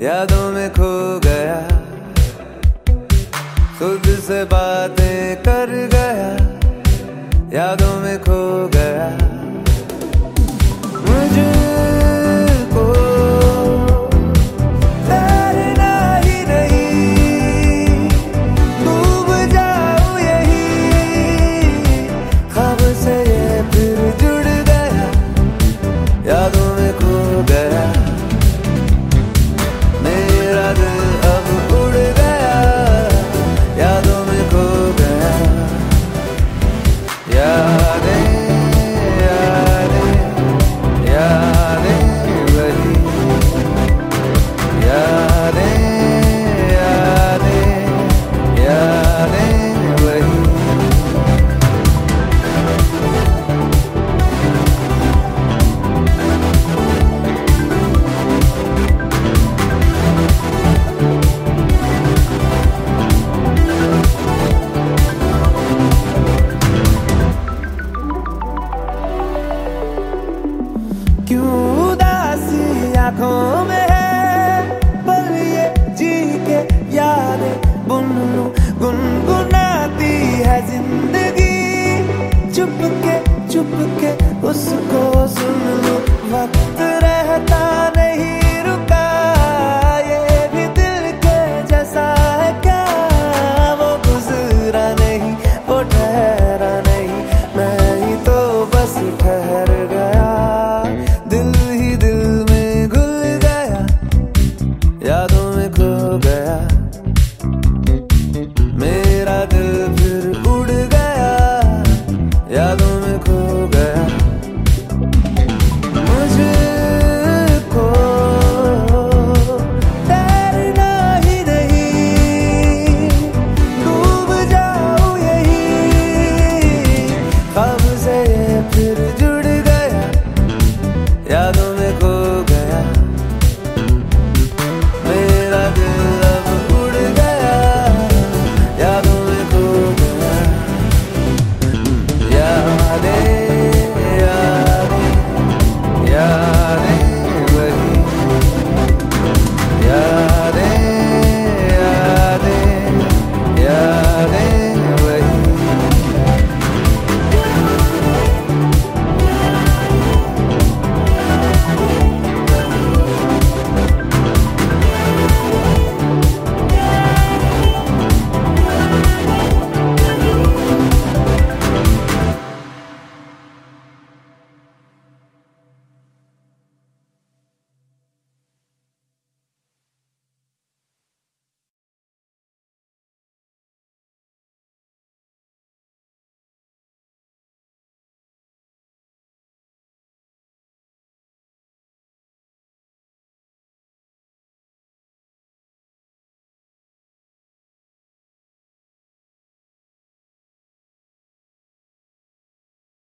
यादों में खो गया, खुद से बातें कर गया, यादों में खो गया। मुझको तैरना ही नहीं, डूब जाऊं यही, ख्वाब से ये फिर जुड़ गया, यादों में खो गया। मेरा दिल अब उड़ गया, यादों में खो गया। यादें यादें यादें वही, यादें यादें यादें वही। क्यों उदासी आंखों में है, पर ये जी के यादें बुन लूं, गुनगुनाती है जिंदगी, चुप के उसको सुन लूं। वक्त